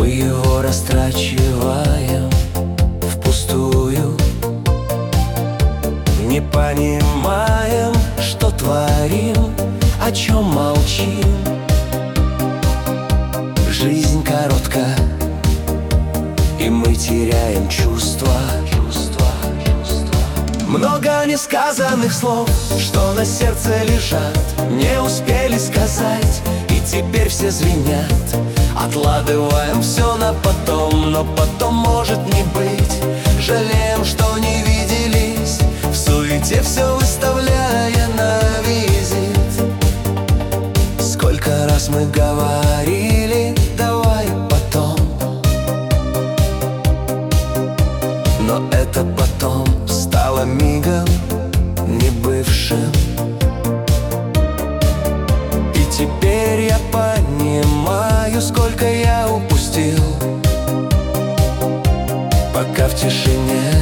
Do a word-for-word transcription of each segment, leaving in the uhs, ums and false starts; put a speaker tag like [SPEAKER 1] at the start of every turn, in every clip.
[SPEAKER 1] Мы его растрачиваем впустую, не понимаем, что творим, о чем молчим. Жизнь коротка, и мы теряем чувства. Много несказанных слов, что на сердце лежат, не успели сказать, и теперь все звенят. Откладываем все на потом, но потом может не быть. Жалеем, что не виделись, в суете все выставляя на визит. Сколько раз мы говорили: давай потом. Но это потом стало мигом не бывшим. И теперь я понимаю, сколько я упустил, пока в тишине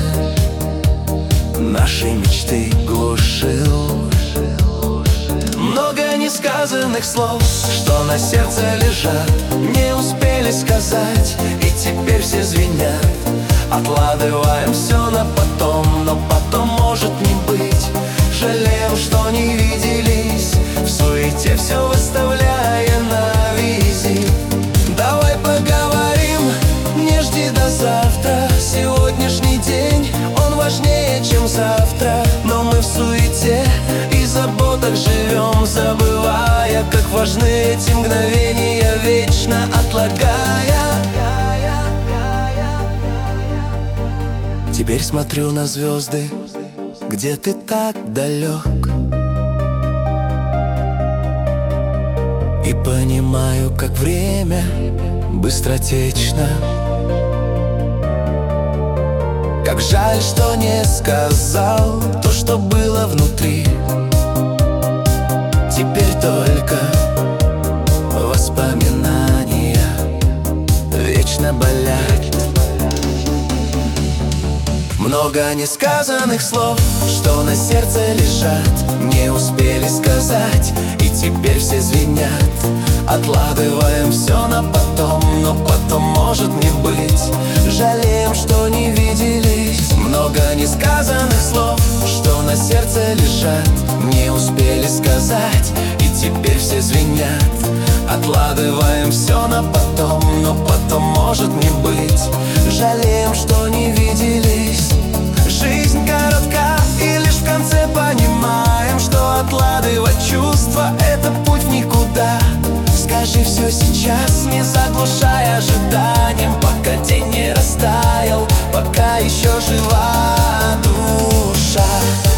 [SPEAKER 1] наши мечты глушил. Много несказанных слов, что на сердце лежат, не успели сказать, и теперь все звенят. Откладываем все на потом, но потом может не быть. Жалеем, что не виделись, в суете все выставляя на визит. Давай поговорим, не жди до завтра. Сегодняшний день, он важнее, чем завтра. Но мы в суете и заботах живем, забывая, как важны эти мгновения, вечно отлагая. Теперь смотрю на звезды, где ты так далек, и понимаю, как время быстротечно. Как жаль, что не сказал то, что было внутри. Теперь только воспоминания вечно болят. Много несказанных слов, что на сердце лежат, не успели сказать, и теперь все звенят. Откладываем все на потом, но потом может не быть. Жалеем, что не виделись. Много несказанных слов, что на сердце лежат, не успели сказать, и теперь все звенят. Откладываем все на потом, но потом может не быть. Жалеем, что не виделись. Жизнь коротка, и лишь в конце понимаем, что откладывать чувства — это путь в никуда. Скажи все сейчас, не заглушая ожиданием, пока день не растаял, пока еще жива душа.